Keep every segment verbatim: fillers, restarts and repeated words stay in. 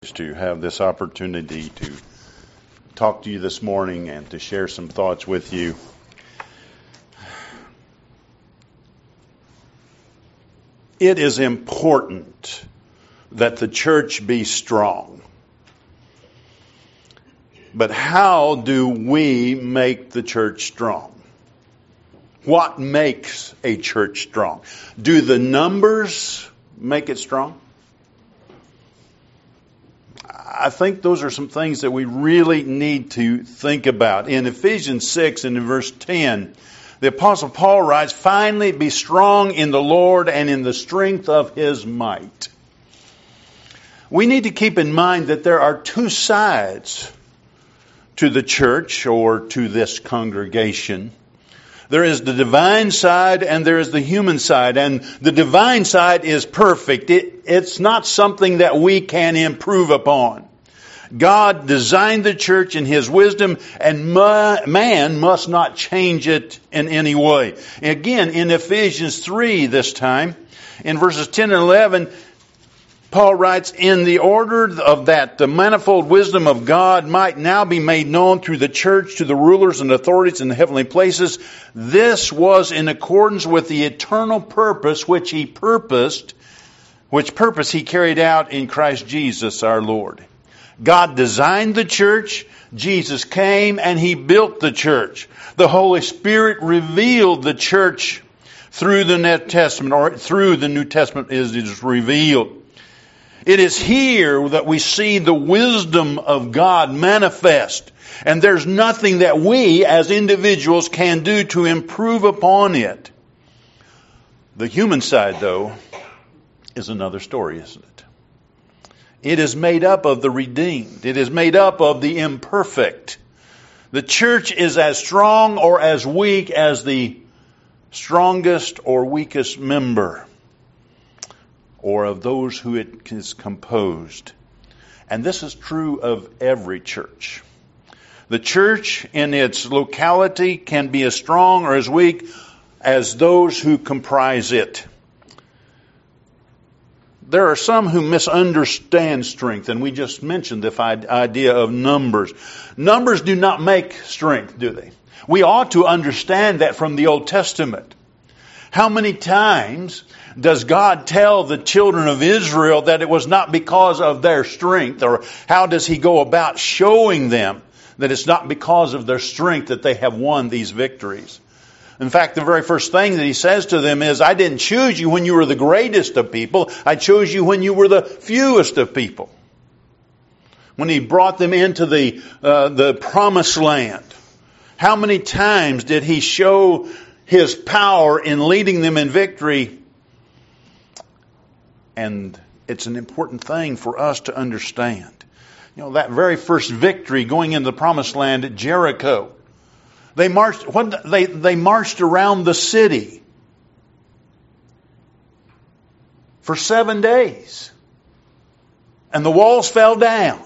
To have this opportunity to talk to you this morning and to share some thoughts with you. It is important that the church be strong. But how do we make the church strong? What makes a church strong? Do the numbers make it strong? I think those are some things that we really need to think about. In Ephesians six and in verse ten, the Apostle Paul writes, "Finally be strong in the Lord and in the strength of His might." We need to keep in mind that there are two sides to the church or to this congregation. There is the divine side and there is the human side. And the divine side is perfect. It, it's not something that we can improve upon. God designed the church in His wisdom, and man must not change it in any way. Again, in Ephesians three this time, in verses ten and eleven, Paul writes, "In the order of that the manifold wisdom of God might now be made known through the church to the rulers and authorities in the heavenly places, this was in accordance with the eternal purpose which He purposed, which purpose He carried out in Christ Jesus our Lord." God designed the church, Jesus came and He built the church. The Holy Spirit revealed the church through the New Testament, or through the New Testament is it is revealed. It is here that we see the wisdom of God manifest. And there's nothing that we as individuals can do to improve upon it. The human side, though, is another story, isn't it? It is made up of the redeemed. It is made up of the imperfect. The church is as strong or as weak as the strongest or weakest member, or of those who it is composed. And this is true of every church. The church in its locality can be as strong or as weak as those who comprise it. There are some who misunderstand strength, and we just mentioned the idea of numbers. Numbers do not make strength, do they? We ought to understand that from the Old Testament. How many times does God tell the children of Israel that it was not because of their strength? Or how does He go about showing them that it's not because of their strength that they have won these victories? In fact, the very first thing that He says to them is, "I didn't choose you when you were the greatest of people. I chose you when you were the fewest of people." When He brought them into the uh, the promised land, how many times did He show His power in leading them in victory? And it's an important thing for us to understand. You know, that very first victory going into the promised land at Jericho, they marched. What they they marched around the city for seven days, and the walls fell down.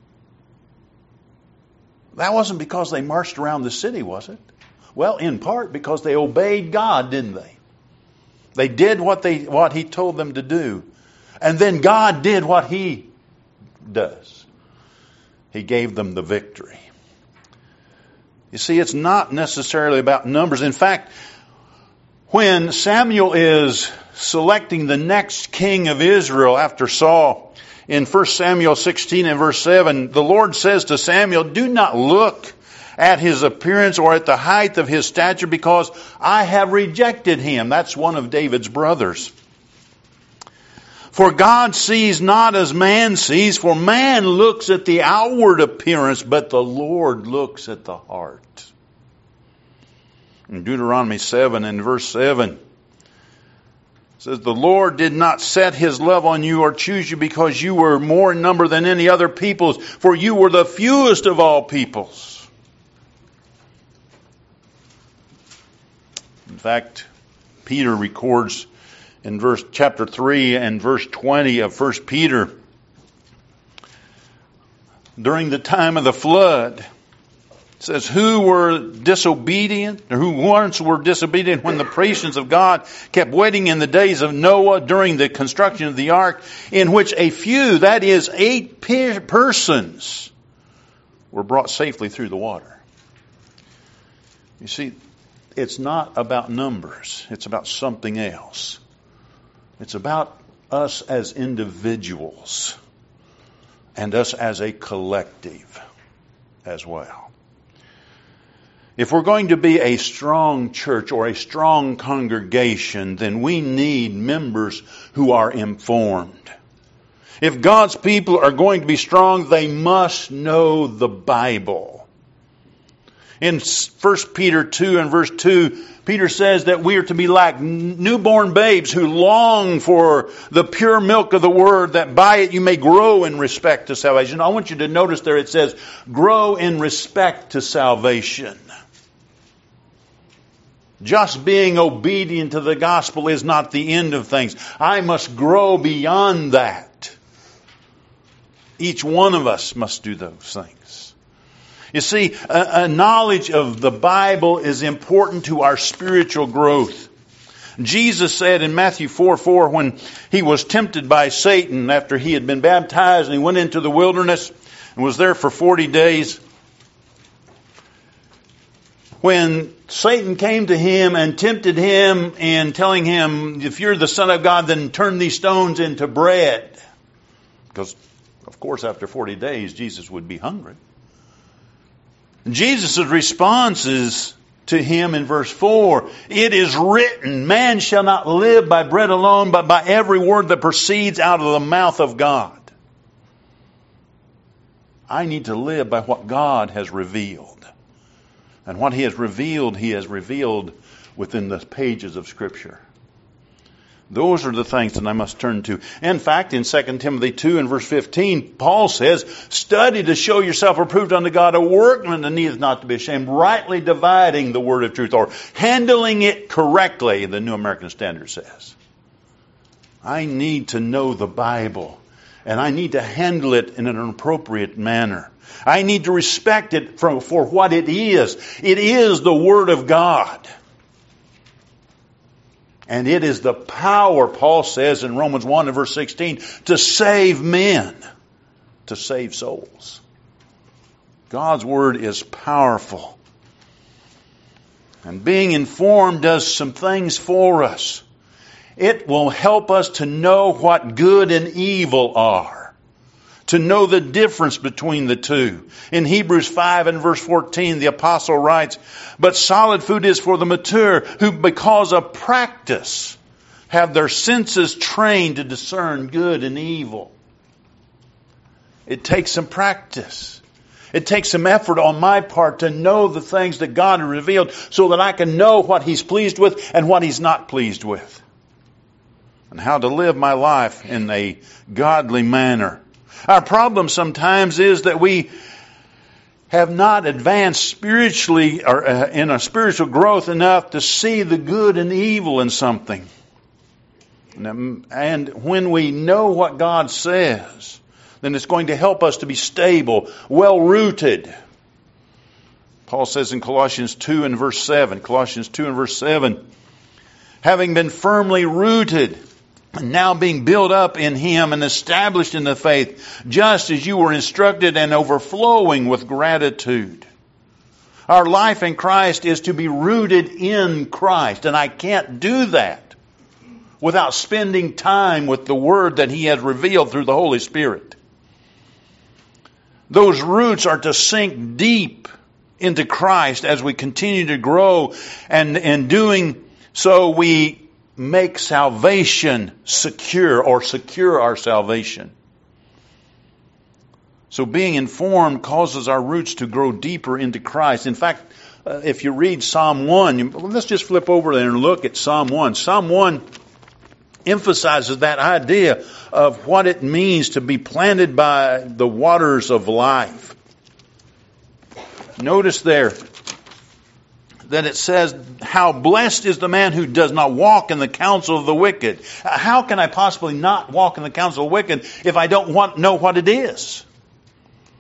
That wasn't because they marched around the city, was it? Well, in part because they obeyed God, didn't they? They did what they what He told them to do. And then God did what He does. He gave them the victory. You see, it's not necessarily about numbers. In fact, when Samuel is selecting the next king of Israel after Saul, in First Samuel sixteen and verse seven, the Lord says to Samuel, "Do not look at his appearance or at the height of his stature, because I have rejected him." That's one of David's brothers. "For God sees not as man sees, for man looks at the outward appearance, but the Lord looks at the heart." In Deuteronomy seven and verse seven, it says, "The Lord did not set His love on you or choose you because you were more in number than any other peoples, for you were the fewest of all peoples." In fact, Peter records in verse chapter three and verse twenty of First Peter, during the time of the flood, it says, who were disobedient, or who once were disobedient when the patience of God kept waiting in the days of Noah during the construction of the ark, in which a few, that is eight pe- persons, were brought safely through the water. You see, it's not about numbers. It's about something else. It's about us as individuals and us as a collective as well. If we're going to be a strong church or a strong congregation, then we need members who are informed. If God's people are going to be strong, they must know the Bible. In First Peter two and verse two, Peter says that we are to be like newborn babes who long for the pure milk of the Word, that by it you may grow in respect to salvation. I want you to notice there it says, grow in respect to salvation. Just being obedient to the gospel is not the end of things. I must grow beyond that. Each one of us must do those things. You see, a, a knowledge of the Bible is important to our spiritual growth. Jesus said in Matthew four four, when he was tempted by Satan after he had been baptized and he went into the wilderness and was there for forty days, when Satan came to him and tempted him and telling him, if you're the Son of God, then turn these stones into bread. Because, of course, after forty days, Jesus would be hungry. Jesus' response is to him in verse four, it is written, man shall not live by bread alone, but by every word that proceeds out of the mouth of God. I need to live by what God has revealed. And what He has revealed, He has revealed within the pages of Scripture. Those are the things that I must turn to. In fact, in Second Timothy two and verse fifteen, Paul says, study to show yourself approved unto God, a workman that needeth not to be ashamed, rightly dividing the word of truth, or handling it correctly, the New American Standard says. I need to know the Bible, and I need to handle it in an appropriate manner. I need to respect it for, for what it is. It is the Word of God. And it is the power, Paul says in Romans one and verse sixteen, to save men, to save souls. God's Word is powerful. And being informed does some things for us. It will help us to know what good and evil are. To know the difference between the two. In Hebrews five and verse fourteen, the apostle writes, but solid food is for the mature, who because of practice have their senses trained to discern good and evil. It takes some practice. It takes some effort on my part to know the things that God has revealed so that I can know what He's pleased with and what He's not pleased with. And how to live my life in a godly manner. Our problem sometimes is that we have not advanced spiritually or uh, in a spiritual growth enough to see the good and evil in something. And when we know what God says, then it's going to help us to be stable, well-rooted. Paul says in Colossians two and verse seven, Colossians two and verse seven, having been firmly rooted, and now being built up in Him and established in the faith, just as you were instructed, and overflowing with gratitude. Our life in Christ is to be rooted in Christ. And I can't do that without spending time with the Word that He has revealed through the Holy Spirit. Those roots are to sink deep into Christ as we continue to grow. And in doing so, we make salvation secure, or secure our salvation. So being informed causes our roots to grow deeper into Christ. In fact, uh, if you read Psalm one, let's just flip over there and look at Psalm one. Psalm one emphasizes that idea of what it means to be planted by the waters of life. Notice there that it says, how blessed is the man who does not walk in the counsel of the wicked. How can I possibly not walk in the counsel of the wicked if I don't want, know what it is?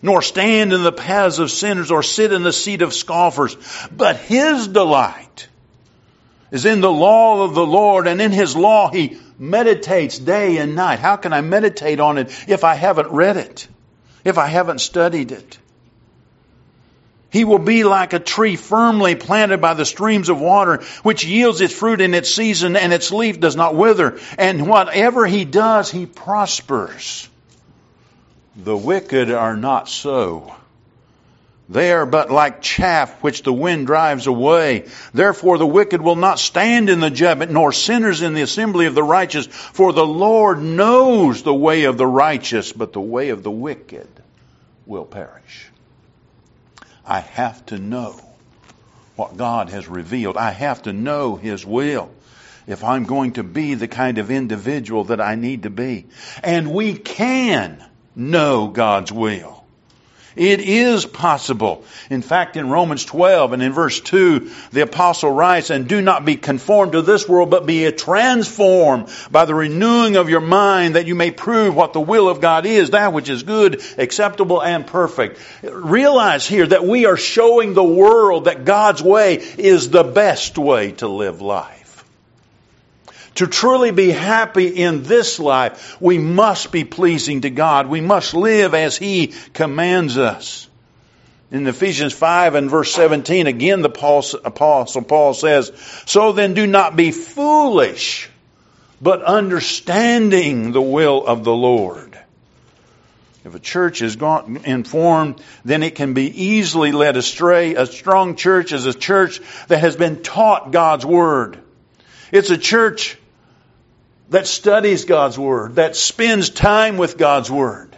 nor stand in the paths of sinners, or sit in the seat of scoffers. But his delight is in the law of the Lord, and in his law he meditates day and night. How can I meditate on it if I haven't read it? If I haven't studied it? He will be like a tree firmly planted by the streams of water, which yields its fruit in its season, and its leaf does not wither. And whatever he does, he prospers. The wicked are not so. They are but like chaff which the wind drives away. Therefore the wicked will not stand in the judgment, nor sinners in the assembly of the righteous. For the Lord knows the way of the righteous, but the way of the wicked will perish. I have to know what God has revealed. I have to know his will if I'm going to be the kind of individual that I need to be. And we can know God's will. It is possible. In fact, in Romans twelve and in verse two, the apostle writes, "And do not be conformed to this world, but be transformed by the renewing of your mind, that you may prove what the will of God is, that which is good, acceptable, and perfect." Realize here that we are showing the world that God's way is the best way to live life. To truly be happy in this life, we must be pleasing to God. We must live as he commands us. In Ephesians five and verse seventeen, again the Apostle Paul says, "So then do not be foolish, but understanding the will of the Lord." If a church is informed, then it can be easily led astray. A strong church is a church that has been taught God's Word. It's a church that studies God's Word, that spends time with God's Word.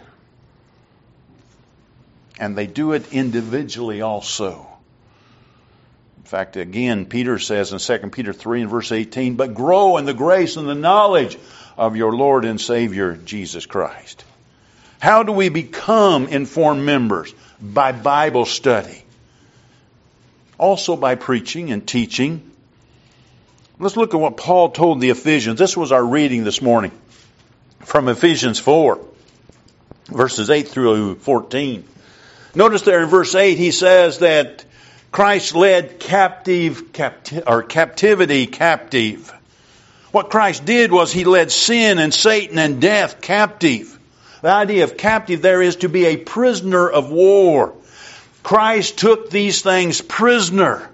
And they do it individually also. In fact, again, Peter says in Second Peter three and verse eighteen, "But grow in the grace and the knowledge of your Lord and Savior, Jesus Christ." How do we become informed members? By Bible study. Also by preaching and teaching. Let's look at what Paul told the Ephesians. This was our reading this morning from Ephesians four, verses eight through fourteen. Notice there in verse eight he says that Christ led captive, capti- or captivity captive. What Christ did was he led sin and Satan and death captive. The idea of captive there is to be a prisoner of war. Christ took these things prisoner.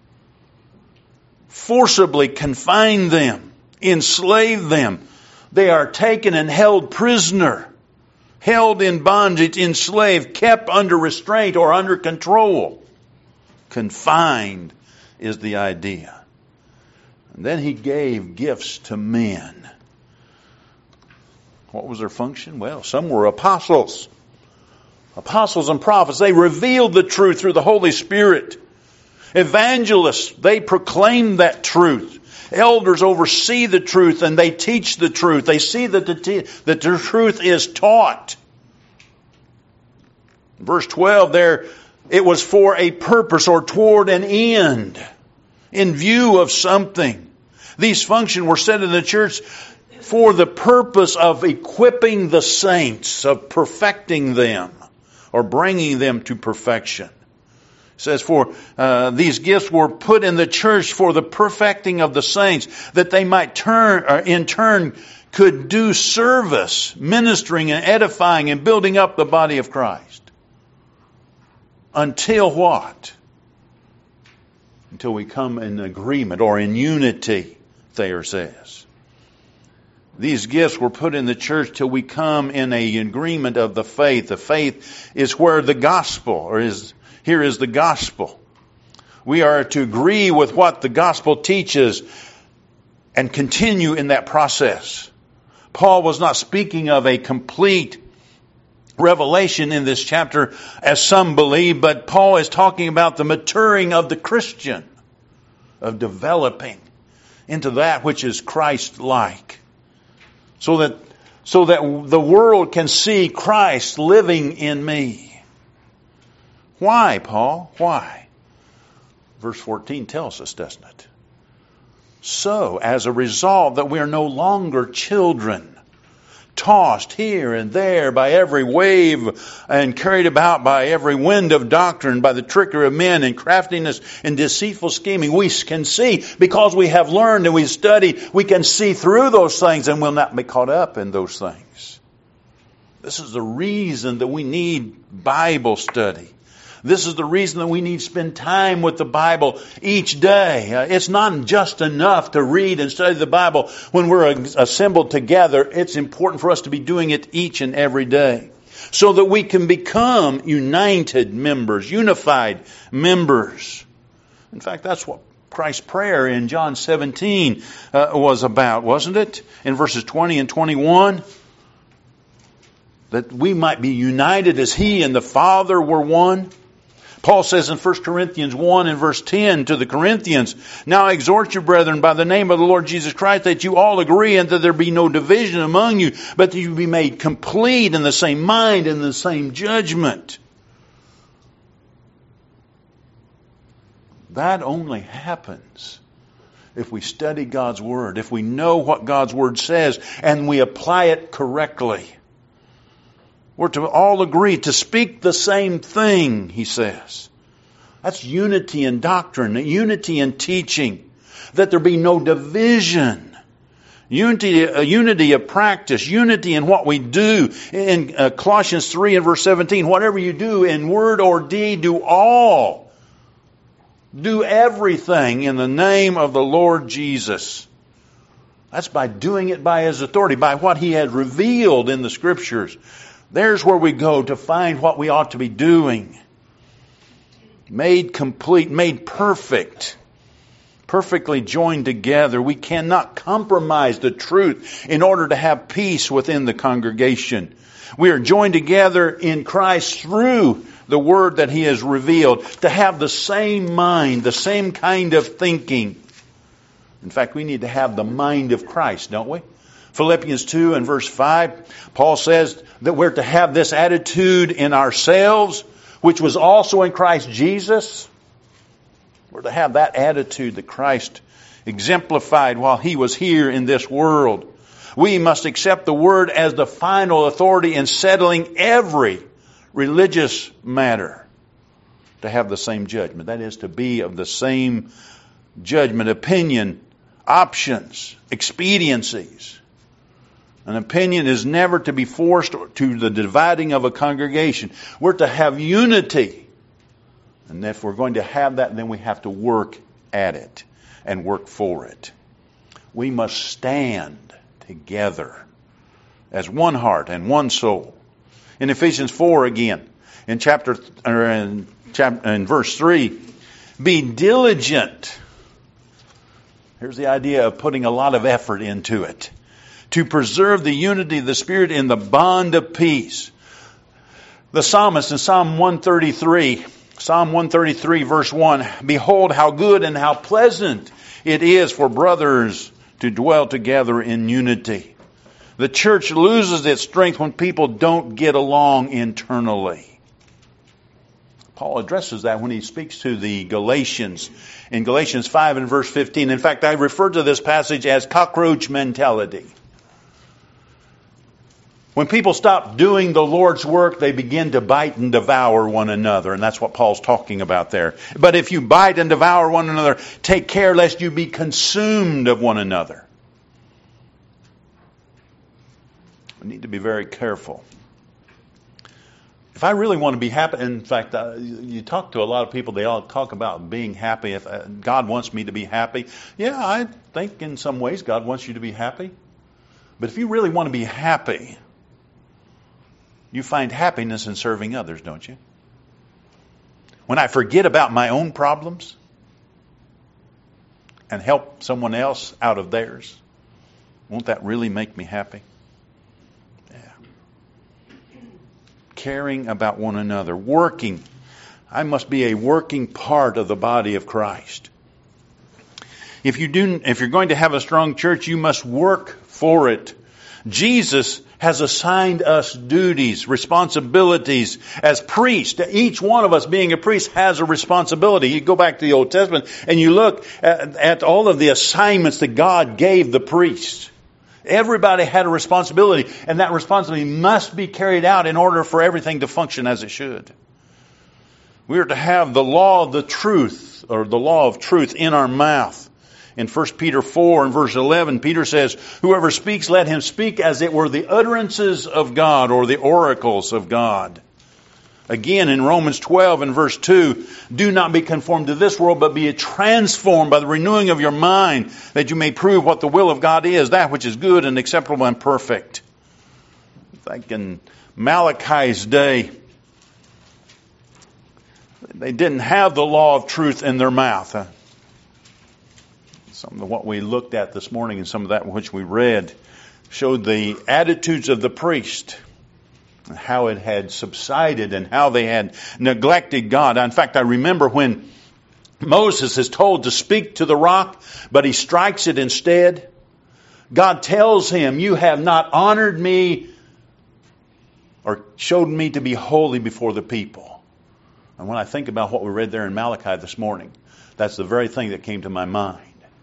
Forcibly confined them, enslaved them. They are taken and held prisoner, held in bondage, enslaved, kept under restraint or under control. Confined is the idea. And then he gave gifts to men. What was their function? Well, some were apostles. Apostles and prophets. They revealed the truth through the Holy Spirit. Evangelists, they proclaim that truth. Elders oversee the truth and they teach the truth. They see that the, te- that the truth is taught. Verse twelve there, it was for a purpose or toward an end, in view of something. These functions were set in the church for the purpose of equipping the saints, of perfecting them, or bringing them to perfection. It says, for uh, these gifts were put in the church for the perfecting of the saints, that they might turn, or in turn could do service, ministering and edifying and building up the body of Christ. Until what? Until we come in agreement or in unity, Thayer says. These gifts were put in the church till we come in a agreement of the faith. The faith is where the gospel, or is here is the gospel. We are to agree with what the gospel teaches and continue in that process. Paul was not speaking of a complete revelation in this chapter, as some believe, but Paul is talking about the maturing of the Christian, of developing into that which is Christ-like, so that so that the world can see Christ living in me. Why, Paul? Why? Verse fourteen tells us, doesn't it? So, as a result that we are no longer children, tossed here and there by every wave and carried about by every wind of doctrine, by the trickery of men and craftiness and deceitful scheming. We can see, because we have learned and we've studied, we can see through those things and will not be caught up in those things. This is the reason that we need Bible study. This is the reason that we need to spend time with the Bible each day. Uh, it's not just enough to read and study the Bible when we're assembled together. It's important for us to be doing it each and every day so that we can become united members, unified members. In fact, that's what Christ's prayer in John seventeen uh, was about, wasn't it? In verses twenty and twenty-one. That we might be united as He and the Father were one. Paul says in First Corinthians one and verse ten to the Corinthians, "Now I exhort you, brethren, by the name of the Lord Jesus Christ, that you all agree and that there be no division among you, but that you be made complete in the same mind and the same judgment." That only happens if we study God's Word, if we know what God's Word says and we apply it correctly. We're to all agree to speak the same thing, he says. That's unity in doctrine, unity in teaching, that there be no division. Unity, uh, unity of practice, unity in what we do. In uh, Colossians three and verse seventeen, whatever you do in word or deed, do all. Do everything in the name of the Lord Jesus. That's by doing it by His authority, by what He had revealed in the Scriptures. There's where we go to find what we ought to be doing. Made complete, made perfect, perfectly joined together. We cannot compromise the truth in order to have peace within the congregation. We are joined together in Christ through the Word that He has revealed, to have the same mind, the same kind of thinking. In fact, we need to have the mind of Christ, don't we? Philippians two and verse five, Paul says that we're to have this attitude in ourselves, which was also in Christ Jesus. We're to have that attitude that Christ exemplified while He was here in this world. We must accept the Word as the final authority in settling every religious matter. To have the same judgment. That is, to be of the same judgment, opinion, options, expediencies. An opinion is never to be forced to the dividing of a congregation. We're to have unity. And if we're going to have that, then we have to work at it and work for it. We must stand together as one heart and one soul. In Ephesians four again, in chapter or in, chapter, in verse three, be diligent. Here's the idea of putting a lot of effort into it. To preserve the unity of the Spirit in the bond of peace. The psalmist in Psalm one thirty-three, Psalm one thirty-three verse one, "Behold how good and how pleasant it is for brothers to dwell together in unity." The church loses its strength when people don't get along internally. Paul addresses that when he speaks to the Galatians in Galatians five and verse fifteen. In fact, I refer to this passage as cockroach mentality. When people stop doing the Lord's work, they begin to bite and devour one another. And that's what Paul's talking about there. But if you bite and devour one another, take care lest you be consumed of one another. We need to be very careful. If I really want to be happy, in fact, uh, you talk to a lot of people, they all talk about being happy. If uh, God wants me to be happy, yeah, I think in some ways God wants you to be happy. But if you really want to be happy, you find happiness in serving others, don't you? When I forget about my own problems and help someone else out of theirs, won't that really make me happy? Yeah. Caring about one another, working. I must be a working part of the body of Christ. If you do, if you're going to have a strong church, you must work for it. Jesus has assigned us duties, responsibilities as priests. Each one of us being a priest has a responsibility. You go back to the Old Testament and you look at, at all of the assignments that God gave the priests. Everybody had a responsibility, and that responsibility must be carried out in order for everything to function as it should. We are to have the law of the truth, or the law of truth, in our mouth. In First Peter four and verse eleven, Peter says, "Whoever speaks, let him speak as it were the utterances of God," or the oracles of God. Again, in Romans twelve and verse two, "Do not be conformed to this world, but be transformed by the renewing of your mind, that you may prove what the will of God is, that which is good and acceptable and perfect." Like in Malachi's day, they didn't have the law of truth in their mouth. Some of what we looked at this morning and some of that which we read showed the attitudes of the priest, and how it had subsided and how they had neglected God. In fact, I remember when Moses is told to speak to the rock, but he strikes it instead. God tells him, "You have not honored me or showed me to be holy before the people." And when I think about what we read there in Malachi this morning, that's the very thing that came to my mind.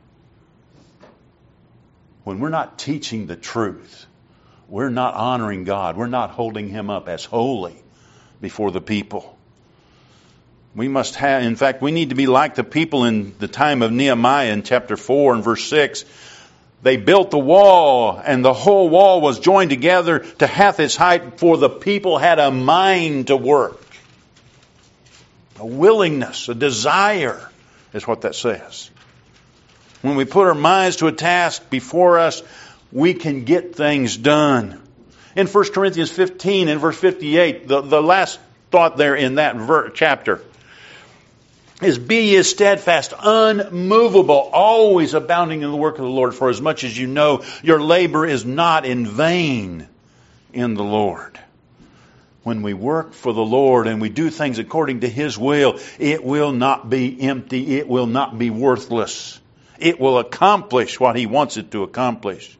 When we're not teaching the truth, we're not honoring God. We're not holding Him up as holy before the people. We must have, in fact, we need to be like the people in the time of Nehemiah in chapter four and verse six. They built the wall, and the whole wall was joined together to half its height, for the people had a mind to work. A willingness, a desire is what that says. When we put our minds to a task before us, we can get things done. In First Corinthians fifteen and verse fifty-eight, the, the last thought there in that ver- chapter is, "Be ye steadfast, unmovable, always abounding in the work of the Lord, for as much as you know your labor is not in vain in the Lord." When we work for the Lord and we do things according to His will, it will not be empty. It will not be worthless. It will accomplish what He wants it to accomplish.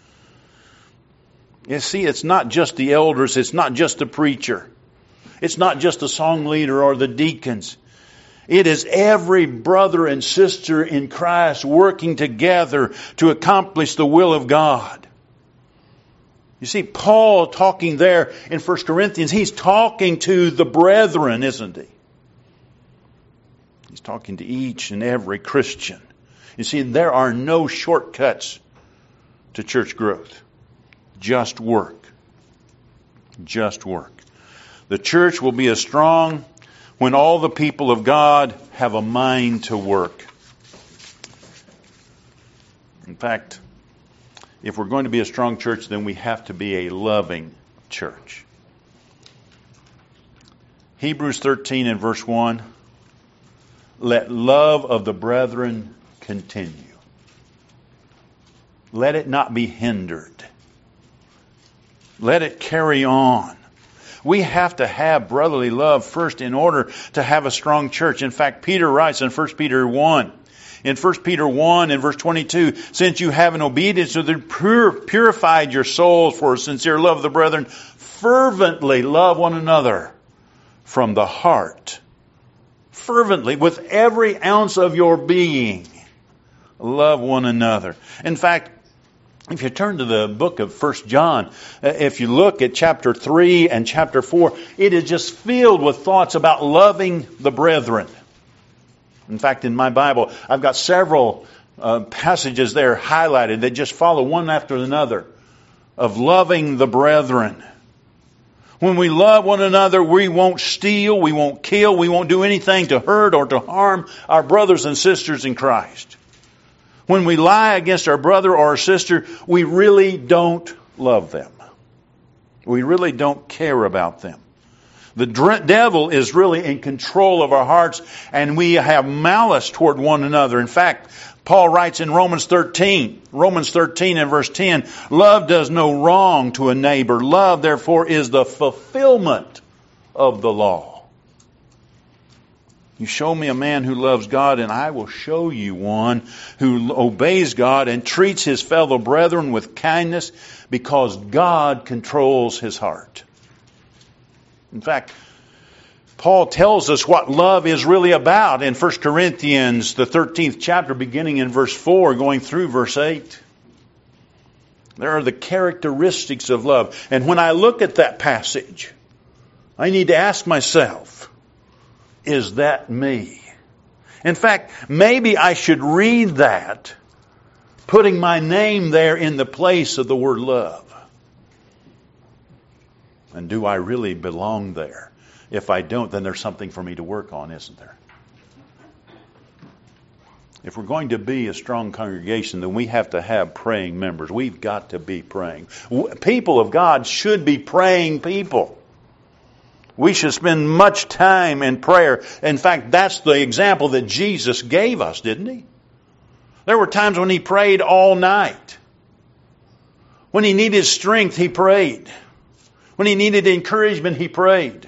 You see, it's not just the elders. It's not just the preacher. It's not just the song leader or the deacons. It is every brother and sister in Christ working together to accomplish the will of God. You see, Paul talking there in First Corinthians, he's talking to the brethren, isn't he? He's talking to each and every Christian. You see, there are no shortcuts to church growth. Just work. Just work. The church will be as strong when all the people of God have a mind to work. In fact, if we're going to be a strong church, then we have to be a loving church. Hebrews thirteen and verse one, "Let love of the brethren continue. Let it not be hindered. Let it carry on." We have to have brotherly love first in order to have a strong church. In fact, Peter writes in First Peter one, in First Peter one and verse twenty-two, "Since you have in obedience to the pure, purified your souls for a sincere love of the brethren, fervently love one another from the heart." Fervently, with every ounce of your being, love one another. In fact, if you turn to the book of First John, if you look at chapter three and chapter four, it is just filled with thoughts about loving the brethren. In fact, in my Bible, I've got several uh, passages there highlighted that just follow one after another of loving the brethren. When we love one another, we won't steal, we won't kill, we won't do anything to hurt or to harm our brothers and sisters in Christ. When we lie against our brother or our sister, we really don't love them. We really don't care about them. The devil is really in control of our hearts, and we have malice toward one another. In fact, Paul writes in Romans thirteen, Romans thirteen and verse ten, "Love does no wrong to a neighbor. Love, therefore, is the fulfillment of the law." You show me a man who loves God, and I will show you one who obeys God and treats his fellow brethren with kindness, because God controls his heart. In fact, Paul tells us what love is really about in First Corinthians, the thirteenth chapter, beginning in verse four, going through verse eight. There are the characteristics of love. And when I look at that passage, I need to ask myself, is that me? In fact, maybe I should read that, putting my name there in the place of the word love. And do I really belong there? If I don't, then there's something for me to work on, isn't there? If we're going to be a strong congregation, then we have to have praying members. We've got to be praying. People of God should be praying people. We should spend much time in prayer. In fact, that's the example that Jesus gave us, didn't He? There were times when He prayed all night. When He needed strength, He prayed. When He needed encouragement, He prayed.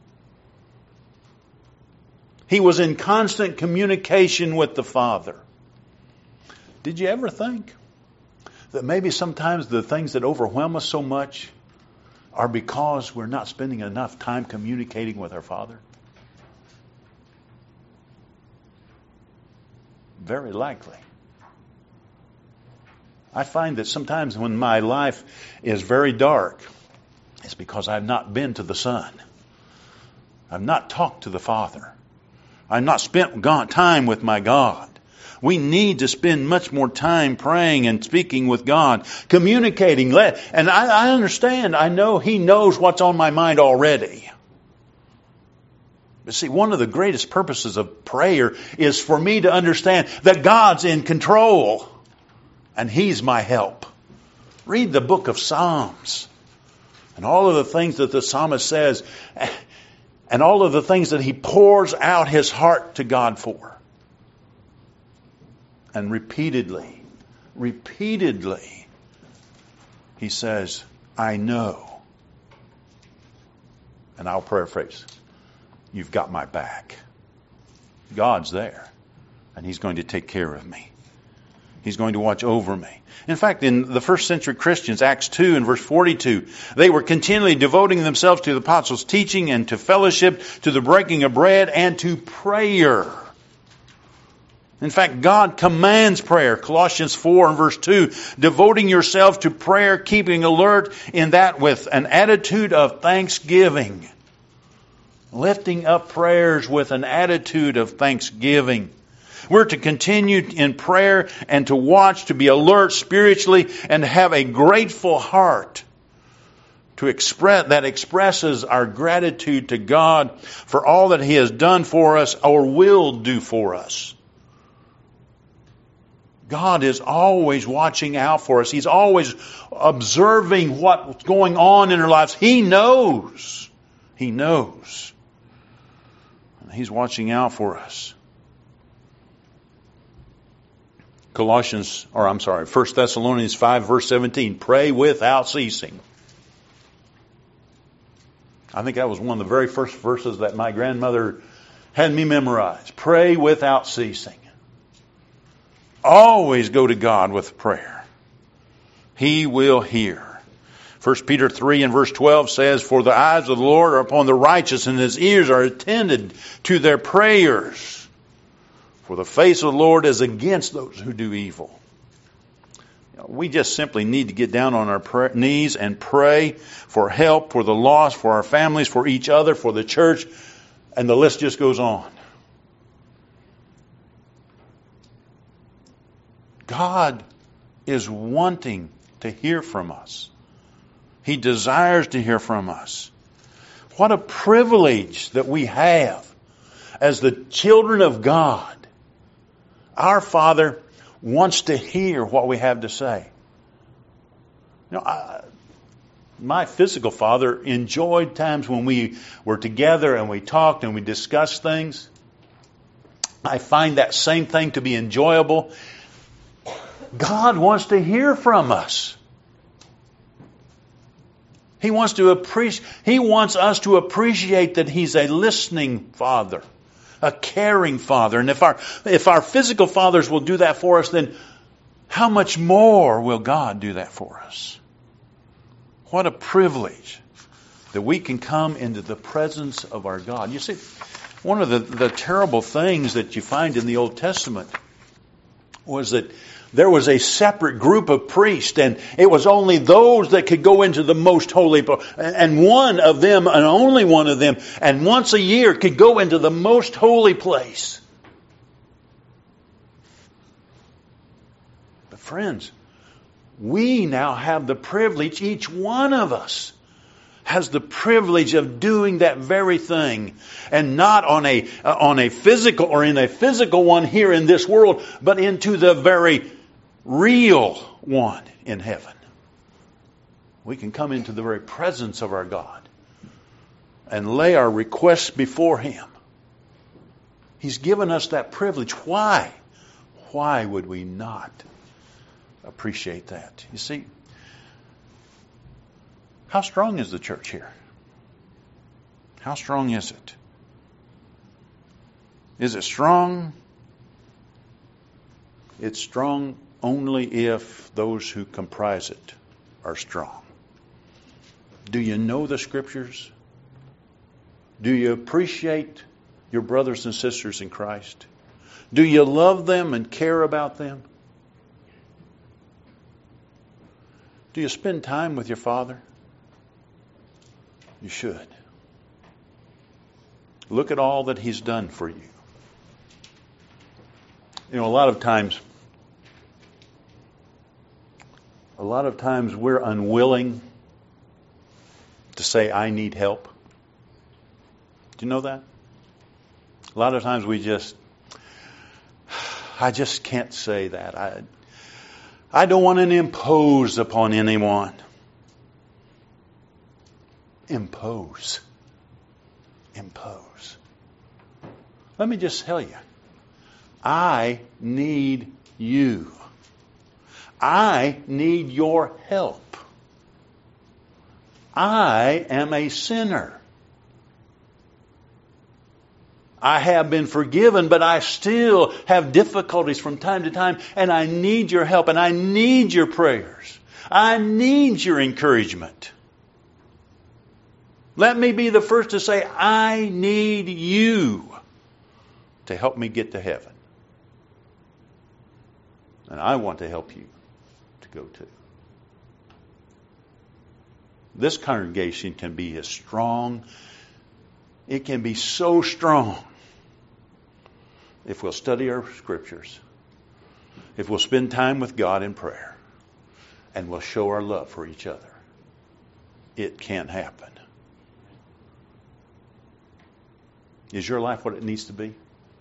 He was in constant communication with the Father. Did you ever think that maybe sometimes the things that overwhelm us so much are because we're not spending enough time communicating with our Father? Very likely. I find that sometimes when my life is very dark, it's because I've not been to the Son. I've not talked to the Father. I've not spent God, time with my God. We need to spend much more time praying and speaking with God, communicating. And I, I understand, I know He knows what's on my mind already. But see, one of the greatest purposes of prayer is for me to understand that God's in control and He's my help. Read the book of Psalms and all of the things that the psalmist says, and all of the things that he pours out his heart to God for. And repeatedly, repeatedly, he says, I know. And I'll paraphrase, you've got my back. God's there, and He's going to take care of me. He's going to watch over me. In fact, in the first century Christians, Acts two and verse forty-two, they were continually devoting themselves to the apostles' teaching and to fellowship, to the breaking of bread, and to prayer. In fact, God commands prayer. Colossians four and verse two, devoting yourselves to prayer, keeping alert in that with an attitude of thanksgiving. Lifting up prayers with an attitude of thanksgiving. We're to continue in prayer and to watch, to be alert spiritually, and to have a grateful heart to express that expresses our gratitude to God for all that He has done for us or will do for us. God is always watching out for us. He's always observing what's going on in our lives. He knows. He knows. And He's watching out for us. Colossians, or I'm sorry, First Thessalonians five verse seventeen, pray without ceasing. I think that was one of the very first verses that my grandmother had me memorize. Pray without ceasing. Always go to God with prayer. He will hear. First Peter three and verse twelve says, for the eyes of the Lord are upon the righteous, and His ears are attended to their prayers. For the face of the Lord is against those who do evil. We just simply need to get down on our pray- knees and pray for help, for the lost, for our families, for each other, for the church, and the list just goes on. God is wanting to hear from us. He desires to hear from us. What a privilege that we have as the children of God. Our Father wants to hear what we have to say. You know, I, my physical father enjoyed times when we were together and we talked and we discussed things. I find that same thing to be enjoyable. God wants to hear from us. He wants to appreciate, He wants us to appreciate that He's a listening Father. A caring Father. And if our if our physical fathers will do that for us, then how much more will God do that for us? What a privilege that we can come into the presence of our God. You see, one of the, the terrible things that you find in the Old Testament was that there was a separate group of priests, and it was only those that could go into the most holy place. And one of them, and only one of them, and once a year could go into the most holy place. But friends, we now have the privilege, each one of us has the privilege of doing that very thing, and not on a uh, on a physical or in a physical one here in this world, but into the very real one in heaven. We can come into the very presence of our God and lay our requests before Him. He's given us that privilege. Why? Why would we not appreciate that? You see, how strong is the church here? How strong is it? Is it strong? It's strong only if those who comprise it are strong. Do you know the Scriptures? Do you appreciate your brothers and sisters in Christ? Do you love them and care about them? Do you spend time with your Father? You should. Look at all that He's done for you. You know, a lot of times, a lot of times we're unwilling to say, I need help. Do you know that? A lot of times we just, I just can't say that. I, I don't want to impose upon anyone. Impose. Impose. Let me just tell you, I need you. I need your help. I am a sinner. I have been forgiven, but I still have difficulties from time to time, and I need your help, and I need your prayers. I need your encouragement. Let me be the first to say, I need you to help me get to heaven. And I want to help you to go too. This congregation can be as strong. It can be so strong if we'll study our Scriptures, if we'll spend time with God in prayer, and we'll show our love for each other. It can happen. Is your life what it needs to be?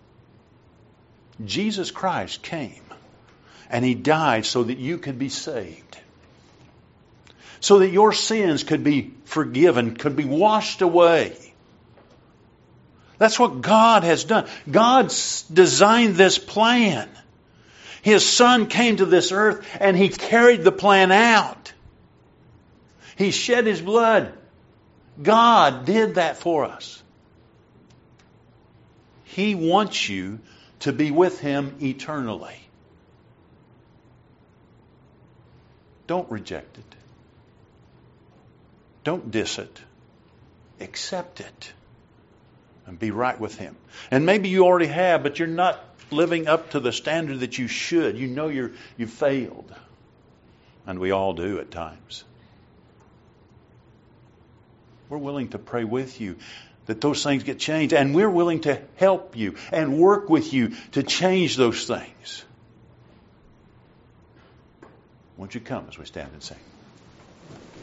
Jesus Christ came and He died so that you could be saved. So that your sins could be forgiven, could be washed away. That's what God has done. God designed this plan. His Son came to this earth and He carried the plan out. He shed His blood. God did that for us. He wants you to be with Him eternally. Don't reject it. Don't diss it. Accept it. And be right with Him. And maybe you already have, but you're not living up to the standard that you should. You know you're, you've failed. And we all do at times. We're willing to pray with you that those things get changed. And we're willing to help you and work with you to change those things. Won't you come as we stand and sing?